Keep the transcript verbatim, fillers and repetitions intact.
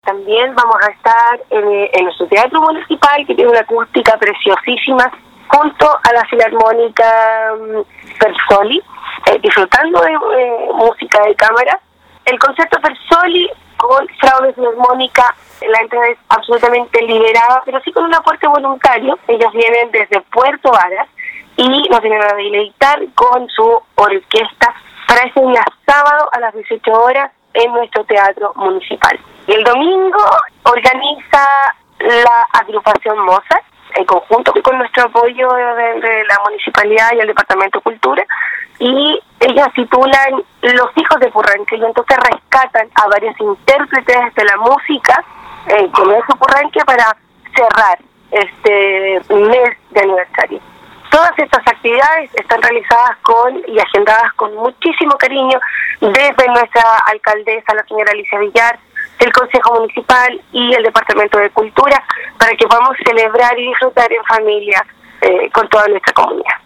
También vamos a estar en, en nuestro teatro municipal, que tiene una acústica preciosísima, junto a la Filarmónica Persoli, eh, disfrutando de eh, música de cámara. El concierto Persoli con Fraude Filarmónica, la entrada es absolutamente liberada, pero sí con un aporte voluntario. Ellos vienen desde Puerto Varas y nos vienen a deleitar con su orquesta para ese día sábado a las dieciocho horas en nuestro teatro municipal. Y el domingo organiza la agrupación Mozart, en conjunto con nuestro apoyo de, de la municipalidad y el departamento de cultura, y ellas titulan Los hijos de Purranque, y entonces rescatan a varios intérpretes de la música eh, con ese Purranque para cerrar este mes de aniversario. Todas estas actividades están realizadas con y agendadas con muchísimo cariño desde nuestra alcaldesa, la señora Alicia Villar, el Consejo Municipal y el Departamento de Cultura, para que podamos celebrar y disfrutar en familia eh, con toda nuestra comunidad.